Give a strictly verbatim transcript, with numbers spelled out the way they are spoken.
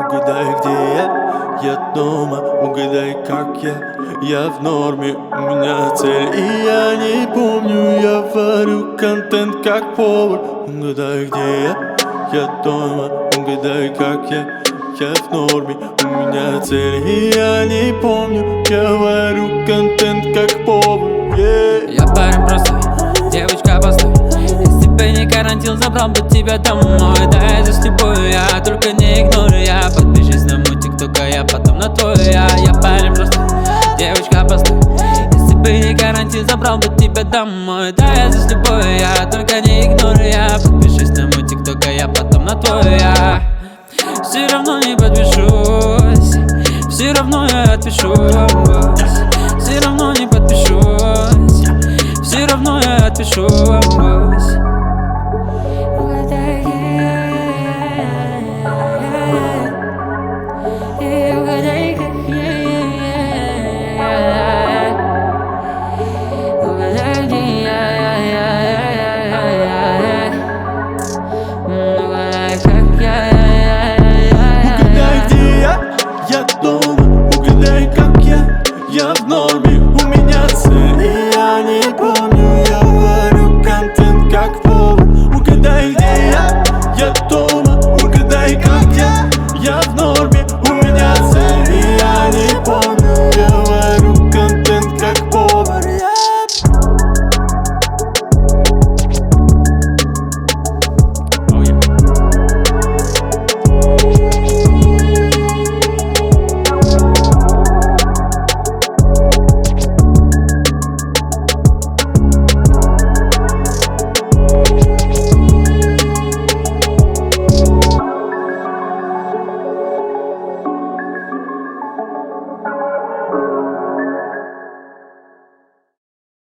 Угадай, где я, я дома. Угадай, как я, я в норме. У меня цель, и я не помню. Я варю контент как повар. Угадай, где я, я дома. Угадай, как я, я в норме. У меня цель, и я не помню. Я варю контент как повар, yeah. Я парень простой, девочка постой. Если бы не карантин, забрал бы тебя домой. Да, я здесь с тобой, я только не игнорю. Я подпишись на мой тикток, а я потом на твой. Я, я парень простой, девочка постой. Если бы не карантин, забрал бы тебя домой. Да, я здесь с тобой, я только не игнорю. Я подпишись на мой тикток, а я потом на твой. Я все равно не подпишусь, все равно я отпишусь. Все равно не подпишусь, все равно я отпишусь. Я в норме, у меня цель, и я не помню. Я варю контент как повар. Угадай, где я, я дома.